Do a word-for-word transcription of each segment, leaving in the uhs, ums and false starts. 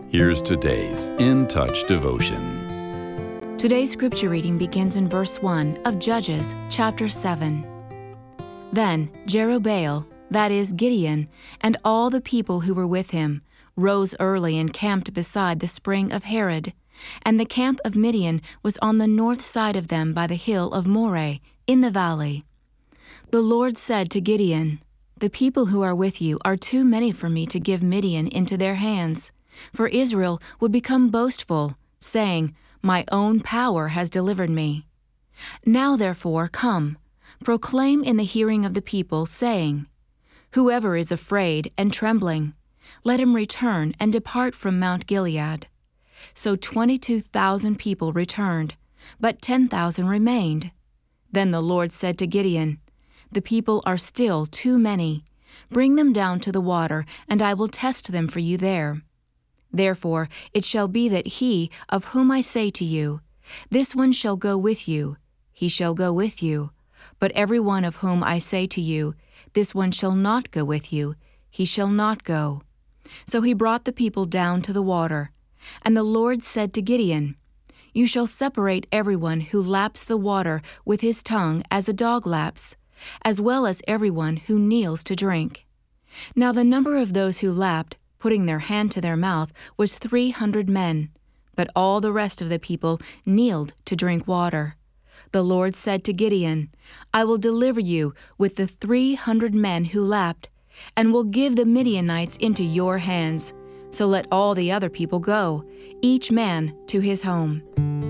Here's today's In Touch devotion. Today's scripture reading begins in verse one of Judges chapter seven. Then Jerubbaal, that is Gideon, and all the people who were with him, rose early and camped beside the spring of Harod, and the camp of Midian was on the north side of them by the hill of Moreh, in the valley. The Lord said to Gideon, "The people who are with you are too many for me to give Midian into their hands, for Israel would become boastful, saying, 'My own power has delivered me.' Now therefore come, proclaim in the hearing of the people, saying, 'Whoever is afraid and trembling, let him return and depart from Mount Gilead.' So twenty-two thousand people returned, but ten thousand remained. Then the Lord said to Gideon, 'The people are still too many. Bring them down to the water, and I will test them for you there. Therefore it shall be that he of whom I say to you, This one shall go with you, he shall go with you. But every one of whom I say to you, This one shall not go with you, he shall not go.' So he brought the people down to the water. And the Lord said to Gideon, 'You shall separate everyone who laps the water with his tongue as a dog laps, as well as everyone who kneels to drink.' Now the number of those who lapped, putting their hand to their mouth, was three hundred men, but all the rest of the people kneeled to drink water. The Lord said to Gideon, 'I will deliver you with the three hundred men who lapped, and will give the Midianites into your hands. So let all the other people go, each man to his home.'"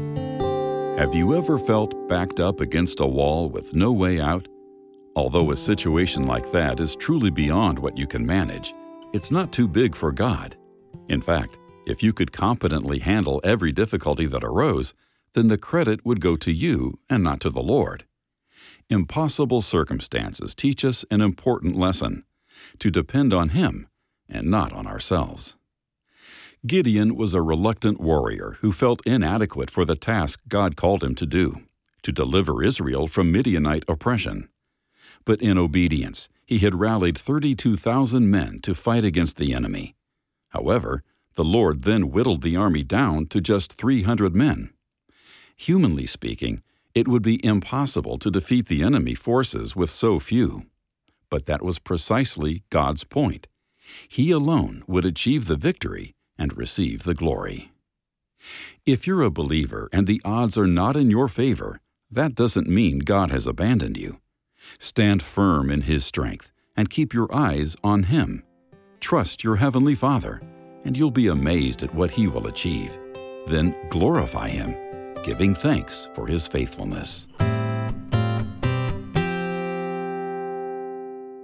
Have you ever felt backed up against a wall with no way out? Although a situation like that is truly beyond what you can manage, it's not too big for God. In fact, if you could competently handle every difficulty that arose, then the credit would go to you and not to the Lord. Impossible circumstances teach us an important lesson: to depend on Him and not on ourselves. Gideon was a reluctant warrior who felt inadequate for the task God called him to do, to deliver Israel from Midianite oppression. But in obedience, he had rallied thirty-two thousand men to fight against the enemy. However, the Lord then whittled the army down to just three hundred men. Humanly speaking, it would be impossible to defeat the enemy forces with so few. But that was precisely God's point. He alone would achieve the victory and receive the glory. If you're a believer and the odds are not in your favor, that doesn't mean God has abandoned you. Stand firm in His strength and keep your eyes on Him. Trust your Heavenly Father, and you'll be amazed at what He will achieve. Then glorify Him, giving thanks for His faithfulness.